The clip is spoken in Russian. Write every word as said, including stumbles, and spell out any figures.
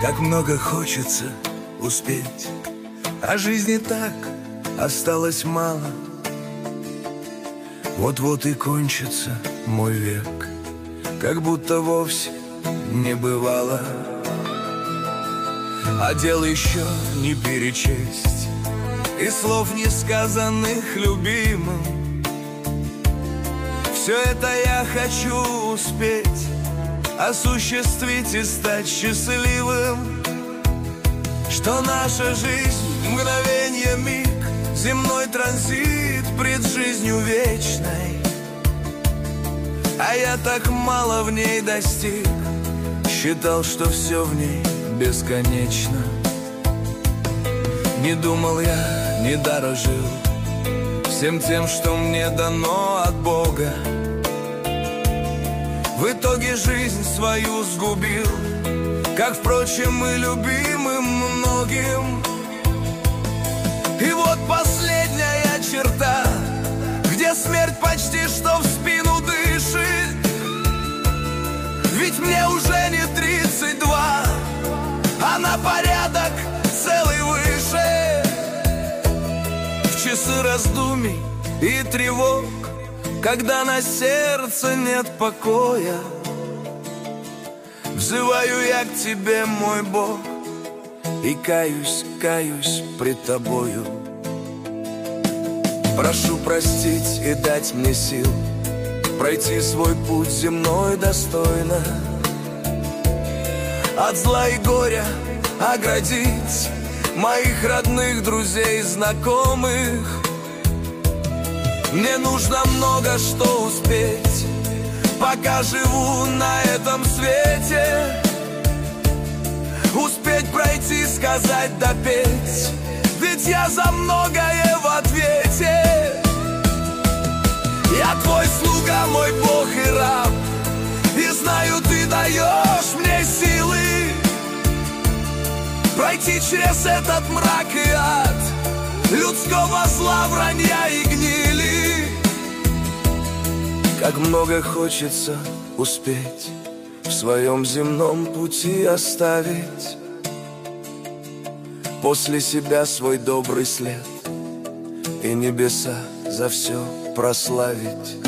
Как много хочется успеть, а жизни так осталось мало. Вот-вот и кончится мой век, как будто вовсе не бывало. А дел еще не перечесть, и слов несказанных любимым. Все это я хочу успеть, осуществить и стать счастливым. Что наша жизнь — мгновенье, миг, земной транзит пред жизнью вечной. А я так мало в ней достиг, считал, что все в ней бесконечно. Не думал я, не дорожил всем тем, что мне дано от Бога. В итоге жизнь свою сгубил, как, впрочем, и любимым многим. И вот последняя черта, где смерть почти что в спину дышит. Ведь мне уже не тридцать два, а на порядок целый выше. В часы раздумий и тревог, когда на сердце нет покоя, взываю я к тебе, мой Бог, и каюсь, каюсь пред тобою. Прошу простить и дать мне сил пройти свой путь земной достойно, от зла и горя оградить моих родных, друзей, знакомых. Мне нужно много что успеть, пока живу на этом свете. Успеть пройти, сказать, допеть, ведь я за многое в ответе. Я твой слуга, мой Бог и раб, и знаю, ты даешь мне силы пройти через этот мрак и ад людского зла, вранья и гнили. Как много хочется успеть в своем земном пути оставить после себя свой добрый след и небеса за все прославить.